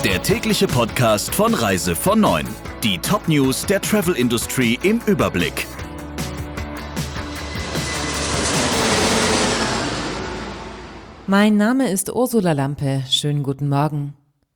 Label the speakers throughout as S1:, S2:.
S1: Der tägliche Podcast von Reise von 9. Die Top-News der Travel-Industrie im Überblick.
S2: Mein Name ist Ursula Lampe. Schönen guten Morgen.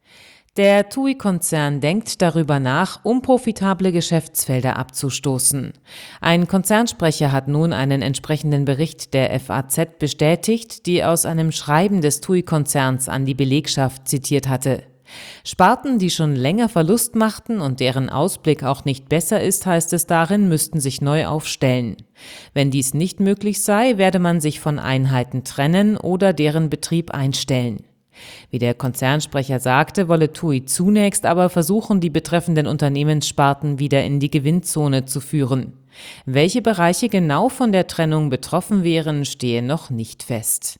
S2: Der TUI-Konzern denkt darüber nach, unprofitable Geschäftsfelder abzustoßen. Ein Konzernsprecher hat nun einen entsprechenden Bericht der FAZ bestätigt, die aus einem Schreiben des TUI-Konzerns an die Belegschaft zitiert hatte. Sparten, die schon länger Verlust machten und deren Ausblick auch nicht besser ist, heißt es darin, müssten sich neu aufstellen. Wenn dies nicht möglich sei, werde man sich von Einheiten trennen oder deren Betrieb einstellen. Wie der Konzernsprecher sagte, wolle TUI zunächst aber versuchen, die betreffenden Unternehmenssparten wieder in die Gewinnzone zu führen. Welche Bereiche genau von der Trennung betroffen wären, stehe noch nicht fest.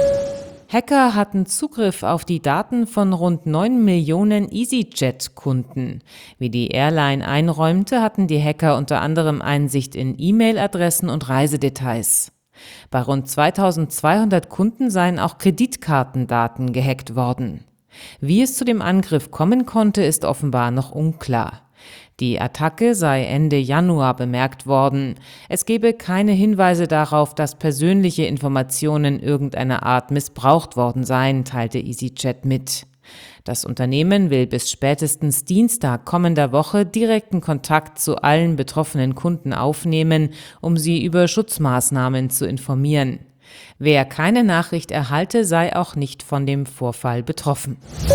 S2: Hacker hatten Zugriff auf die Daten von rund 9 Millionen EasyJet-Kunden. Wie die Airline einräumte, hatten die Hacker unter anderem Einsicht in E-Mail-Adressen und Reisedetails. Bei rund 2200 Kunden seien auch Kreditkartendaten gehackt worden. Wie es zu dem Angriff kommen konnte, ist offenbar noch unklar. Die Attacke sei Ende Januar bemerkt worden. Es gebe keine Hinweise darauf, dass persönliche Informationen irgendeiner Art missbraucht worden seien, teilte EasyJet mit. Das Unternehmen will bis spätestens Dienstag kommender Woche direkten Kontakt zu allen betroffenen Kunden aufnehmen, um sie über Schutzmaßnahmen zu informieren. Wer keine Nachricht erhalte, sei auch nicht von dem Vorfall betroffen.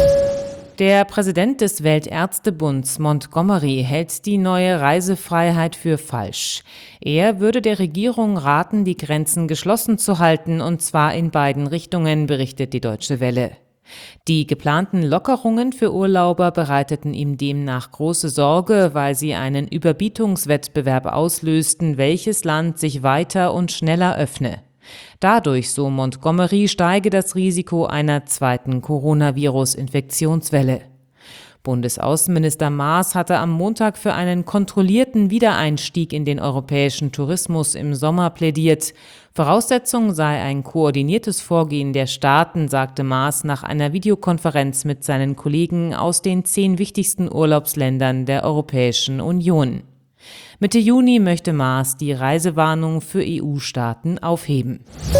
S2: Der Präsident des Weltärztebunds Montgomery hält die neue Reisefreiheit für falsch. Er würde der Regierung raten, die Grenzen geschlossen zu halten, und zwar in beiden Richtungen, berichtet die Deutsche Welle. Die geplanten Lockerungen für Urlauber bereiteten ihm demnach große Sorge, weil sie einen Überbietungswettbewerb auslösten, welches Land sich weiter und schneller öffne. Dadurch, so Montgomery, steige das Risiko einer zweiten Coronavirus-Infektionswelle. Bundesaußenminister Maas hatte am Montag für einen kontrollierten Wiedereinstieg in den europäischen Tourismus im Sommer plädiert. Voraussetzung sei ein koordiniertes Vorgehen der Staaten, sagte Maas nach einer Videokonferenz mit seinen Kollegen aus den 10 wichtigsten Urlaubsländern der Europäischen Union. Mitte Juni möchte Maas die Reisewarnung für EU-Staaten aufheben.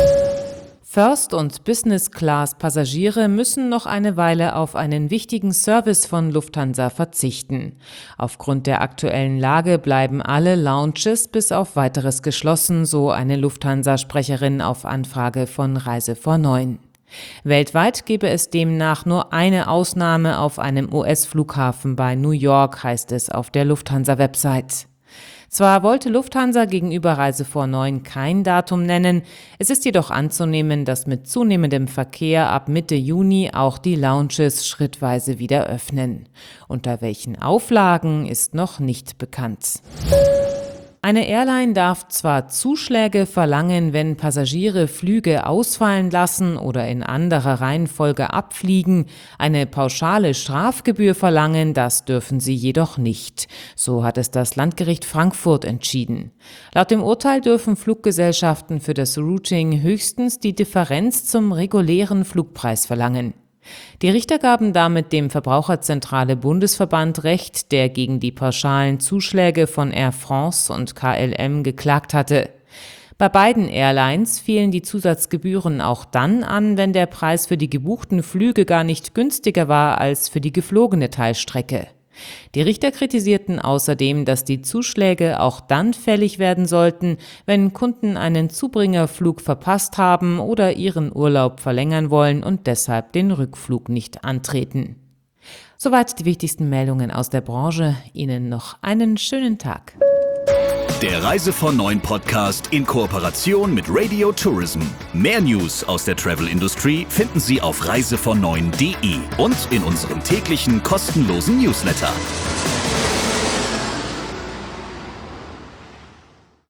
S2: First- und Business-Class-Passagiere müssen noch eine Weile auf einen wichtigen Service von Lufthansa verzichten. Aufgrund der aktuellen Lage bleiben alle Lounges bis auf Weiteres geschlossen, so eine Lufthansa-Sprecherin auf Anfrage von Reise von 9. Weltweit gebe es demnach nur eine Ausnahme auf einem US-Flughafen bei New York, heißt es auf der Lufthansa-Website. Zwar wollte Lufthansa gegenüber Reise von 9 kein Datum nennen, es ist jedoch anzunehmen, dass mit zunehmendem Verkehr ab Mitte Juni auch die Lounges schrittweise wieder öffnen. Unter welchen Auflagen ist noch nicht bekannt. Eine Airline darf zwar Zuschläge verlangen, wenn Passagiere Flüge ausfallen lassen oder in anderer Reihenfolge abfliegen, eine pauschale Strafgebühr verlangen, das dürfen sie jedoch nicht. So hat es das Landgericht Frankfurt entschieden. Laut dem Urteil dürfen Fluggesellschaften für das Routing höchstens die Differenz zum regulären Flugpreis verlangen. Die Richter gaben damit dem Verbraucherzentrale Bundesverband Recht, der gegen die pauschalen Zuschläge von Air France und KLM geklagt hatte. Bei beiden Airlines fielen die Zusatzgebühren auch dann an, wenn der Preis für die gebuchten Flüge gar nicht günstiger war als für die geflogene Teilstrecke. Die Richter kritisierten außerdem, dass die Zuschläge auch dann fällig werden sollten, wenn Kunden einen Zubringerflug verpasst haben oder ihren Urlaub verlängern wollen und deshalb den Rückflug nicht antreten. Soweit die wichtigsten Meldungen aus der Branche. Ihnen noch einen schönen Tag.
S1: Der Reise von 9 Podcast in Kooperation mit Radio Tourism. Mehr News aus der Travel-Industrie finden Sie auf reisevon9.de und in unserem täglichen kostenlosen Newsletter.